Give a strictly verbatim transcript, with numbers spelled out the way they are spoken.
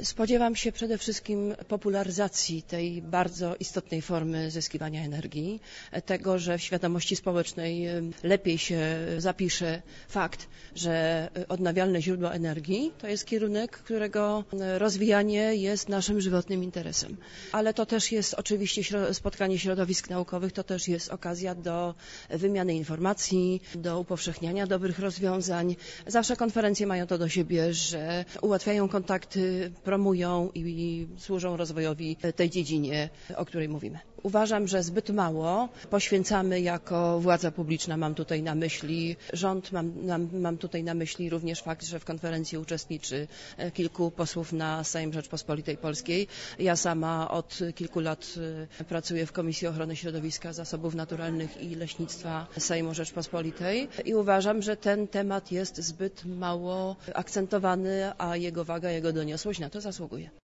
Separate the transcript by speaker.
Speaker 1: Spodziewam się przede wszystkim popularyzacji tej bardzo istotnej formy zyskiwania energii, tego, że w świadomości społecznej lepiej się zapisze fakt, że odnawialne źródła energii to jest kierunek, którego rozwijanie jest naszym żywotnym interesem. Ale to też jest oczywiście spotkanie środowisk naukowych, to też jest okazja do wymiany informacji, do upowszechniania dobrych rozwiązań. Zawsze konferencje mają to do siebie, że ułatwiają kontakty, promują i służą rozwojowi tej dziedzinie, o której mówimy. Uważam, że zbyt mało poświęcamy jako władza publiczna, mam tutaj na myśli rząd, mam, mam tutaj na myśli również fakt, że w konferencji uczestniczy kilku posłów na Sejm Rzeczpospolitej Polskiej. Ja sama od kilku lat pracuję w Komisji Ochrony Środowiska, Zasobów Naturalnych i Leśnictwa Sejmu Rzeczpospolitej i uważam, że ten temat jest zbyt mało akcentowany, a jego waga, jego doniosłość na to zasługuje.